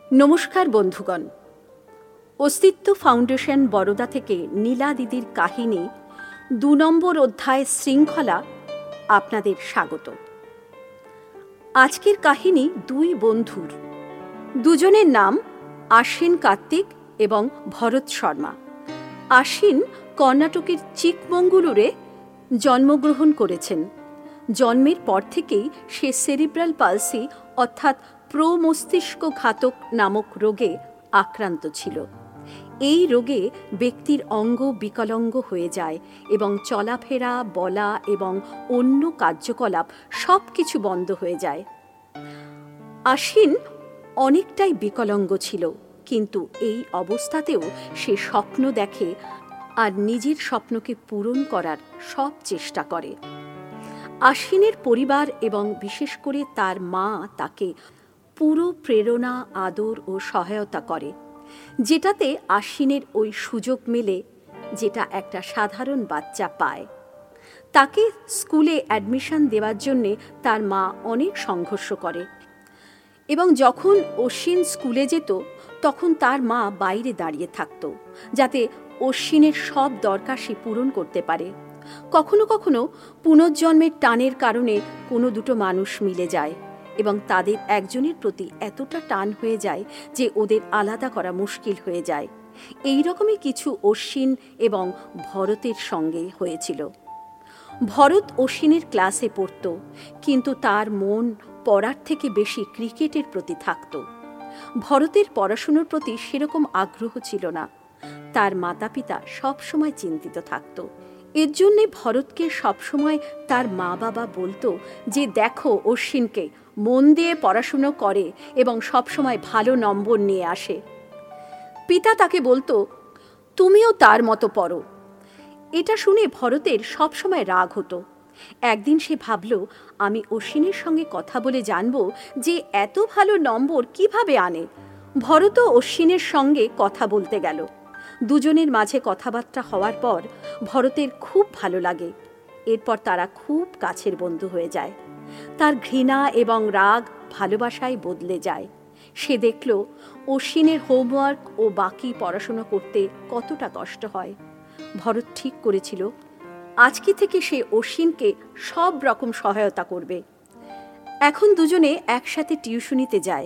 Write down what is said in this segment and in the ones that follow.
নমস্কার বন্ধুগণ, অস্তিত্ব ফাউন্ডেশন বরোদা থেকে নীলা দিদির কাহিনী ২ নম্বর অধ্যায় শৃঙ্খলা আপনাদের স্বাগত। আজকের কাহিনী দুই বন্ধুর। দুজনের নাম আশ্বিন কার্তিক এবং ভরত শর্মা। আশ্বিন কর্ণাটকের চিকমঙ্গলুরে জন্মগ্রহণ করেছেন। জন্মের পর থেকেই সে সেরিব্রাল পালসি অর্থাৎ প্রমস্তিষ্কঘাতক নামক রোগে আক্রান্ত ছিল। এই রোগে ব্যক্তির অঙ্গ বিকলাঙ্গ হয়ে যায় এবং চলাফেরা, বলা এবং অন্য কার্যকলাপ সব কিছু বন্ধ হয়ে যায়। আশ্বিন অনেকটাই বিকলাঙ্গ ছিল, কিন্তু এই অবস্থাতেও সে স্বপ্ন দেখে আর নিজের স্বপ্নকে পূরণ করার সব চেষ্টা করে। আশ্বিনের পরিবার এবং বিশেষ করে তার মা তাকে পুরো প্রেরণা, আদর ও সহায়তা করে, যেটাতে আশ্বিনের ওই সুযোগ মেলে যেটা একটা সাধারণ বাচ্চা পায়। তাকে স্কুলে অ্যাডমিশন দেওয়ার জন্যে তার মা অনেক সংঘর্ষ করে এবং যখন অশ্বিন স্কুলে যেত তখন তার মা বাইরে দাঁড়িয়ে থাকত, যাতে অশ্বিনের সব দরকার সে পূরণ করতে পারে। কখনো কখনো পুনর্জন্মের টানের কারণে কোনো দুটো মানুষ মিলে যায় এবং তাদের একজনের প্রতি এতটা টান হয়ে যায় যে ওদের আলাদা করা মুশকিল হয়ে যায়। এই রকমই কিছু অশ্বিন এবং ভরতের সঙ্গে হয়েছিল। ভরত অশ্বিনের ক্লাসে পড়ত, কিন্তু তার মন পড়ার থেকে বেশি ক্রিকেটের প্রতি থাকত। ভরতের পড়াশুনোর প্রতি সেরকম আগ্রহ ছিল না। তার মাতা পিতা সবসময় চিন্তিত থাকত। এর জন্যে ভরতকে সবসময় তার মা বাবা বলতো যে দেখো, অশ্বিনকে মন দিয়ে পড়াশুনো করে এবং সবসময় ভালো নম্বর নিয়ে আসে। পিতা তাকে বলতো তুমিও তার মতো পড়ো। এটা শুনে ভরতের সবসময় রাগ হতো। একদিন সে ভাবল, আমি অশ্বিনের সঙ্গে কথা বলে জানব যে এত ভালো নম্বর কিভাবে আনে। ভরতও অশ্বিনের সঙ্গে কথা বলতে গেল। দুজনের মাঝে কথাবার্তা হওয়ার পর ভরতের খুব ভালো লাগে। এরপর তারা খুব কাছের বন্ধু হয়ে যায়। তার ঘৃণা এবং রাগ ভালোবাসায় বদলে যায়। সে দেখল অশ্বিনের হোমওয়ার্ক ও বাকি পড়াশোনা করতে কতটা কষ্ট হয়। ভরত ঠিক করেছিল আজকে থেকে সে অশ্বিনকে সব রকম সহায়তা করবে। এখন দুজনে একসাথে টিউশনিতে যায়।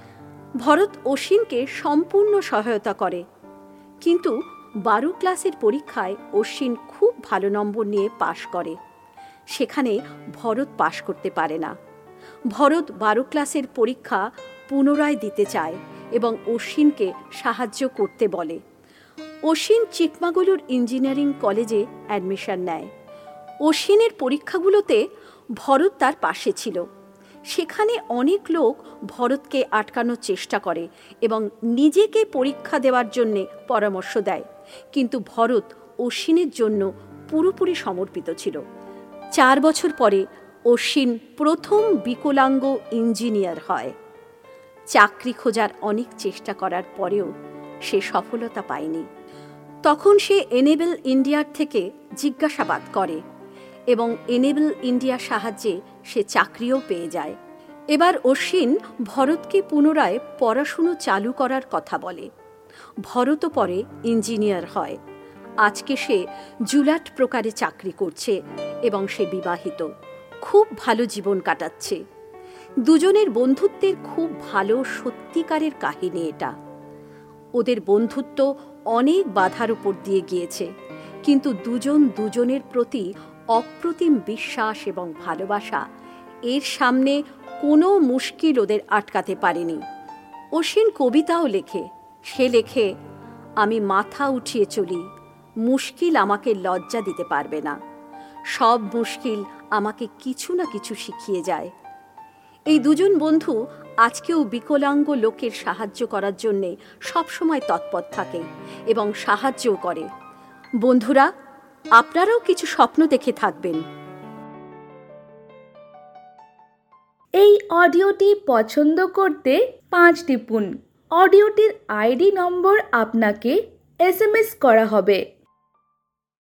ভরত অশ্বিনকে সম্পূর্ণ সহায়তা করে, কিন্তু 12 ক্লাসের পরীক্ষায় অশ্বিন খুব ভালো নম্বর নিয়ে পাশ করে। সেখানে ভরত পাশ করতে পারে না। ভরত 12 ক্লাসের পরীক্ষা পুনরায় দিতে চায় এবং অশ্বিনকে সাহায্য করতে বলে। অশ্বিন চিকমাগলুর ইঞ্জিনিয়ারিং কলেজে অ্যাডমিশন নেয়। অশ্বিনের পরীক্ষাগুলোতে ভরত তার পাশে ছিল। সেখানে অনেক লোক ভরতকে আটকানোর চেষ্টা করে এবং নিজেকে পরীক্ষা দেওয়ার জন্যে পরামর্শ দেয়, কিন্তু ভরত অশ্বিনের জন্য পুরোপুরি সমর্পিত ছিল। 4 বছর পরে অশ্বিন প্রথম বিকলাঙ্গ ইঞ্জিনিয়ার হয়। চাকরি খোঁজার অনেক চেষ্টা করার পরেও সে সফলতা পায়নি। তখন সে এনেবল ইন্ডিয়ার থেকে জিজ্ঞাসাবাদ করে এবং এনেবল ইন্ডিয়ার সাহায্যে সে চাকরিও পেয়ে যায়। এবার অশ্বিন ভরতকে পুনরায় পড়াশুনো চালু করার কথা বলে। ভরতও পরে ইঞ্জিনিয়ার হয়। আজকে সে জুলাট প্রকারে চাকরি করছে এবং সে বিবাহিত। খুব ভালো জীবন কাটাচ্ছে। দুজনের বন্ধুত্বের খুব ভালো সত্যিকারের কাহিনী এটা। ওদের বন্ধুত্ব অনেক বাধার উপর দিয়ে গিয়েছে, কিন্তু দুজন দুজনের প্রতি অপ্রতিম বিশ্বাস এবং ভালোবাসা, এর সামনে কোনো মুশকিল ওদের আটকাতে পারেনি। অশ্বিন কবিতাও লেখে। সে লেখে, আমি মাথা উঠিয়ে চলি, মুশকিল আমাকে লজ্জা দিতে পারবে না। সব মুশকিল আমাকে কিছু না কিছু শিখিয়ে যায়। এই দুজন বন্ধু আজকেও বিকলাঙ্গ লোকের সাহায্য করার জন্যে সবসময় তৎপর থাকে এবং সাহায্যও করে। বন্ধুরা, আপনারাও কিছু স্বপ্ন দেখে থাকবেন। এই অডিওটি পছন্দ করতে 5 টিপুন। অডিওটির আইডি নম্বর আপনাকে SMS করা হবে।